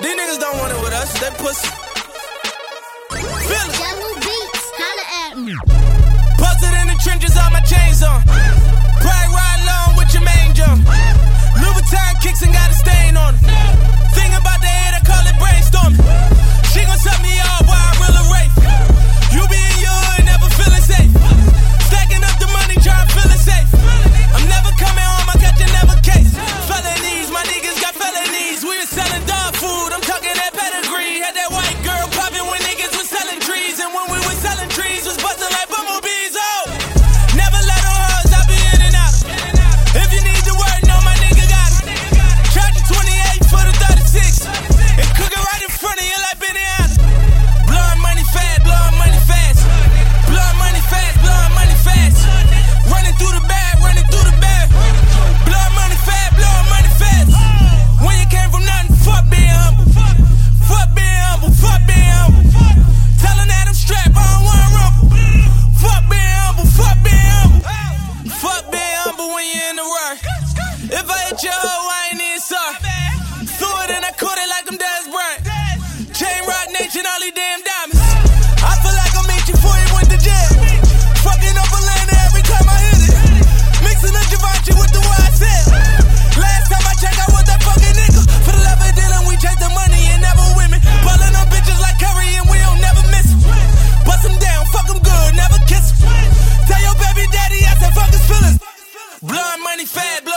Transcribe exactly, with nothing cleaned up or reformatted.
These niggas don't want it with us, they pussy. Feel it. Yellow beats, holla at me. Posted in the trenches, all my chains on. Pride ride along with your main jump. Louboutin kicks and got a stain on it. Think about the head, I call it brainstorming. She gon' suck me off while I reel a rape. You be in your hood, never feeling safe. Stacking up the money, trying to feel it safe. I'm never coming home, I got your never case. Felonies, my niggas got felonies. We was selling dog food, I'm talking that pedigree. Had that white girl popping when niggas was selling trees. And when we was selling trees, was buzzing like bumblebees. Oh, never let on hoes, I be in and out. If you need the word, know my nigga got it. Charge you twenty-eight for the thirty-six. And cook it right in front of you like Benihana. Blowing money fast, blowing money fast. Blowing money fast, blowing money fast. Running through the bag, running through the bag. Blowing money fast, blowing money fast. When you came from nothing, fuck being humble. Fuck being humble, fuck being humble. Tellin' that I'm strapped, I don't wanna rumble. Fuck being humble, fuck being humble. Fuck being humble when you're in the rush. If I hit your hoe, I ain't even sorry. Threw it and I caught it like I'm Dez Bryant. Chain rock nation, all these damn diamonds. I feel like I'm meet you before you went to jail. Fucking up Atlanta every time I hit it. Mixing up Givenchy with the Y S L. Last time I checked, I was that fucking nigga. For the love of dealing, we chase the money and never women. Ballin' on bitches like Curry and we don't never miss em. Bust them down, fuck them good, never kiss em. Tell your baby daddy I said fuck his feelings. Blowing money fast,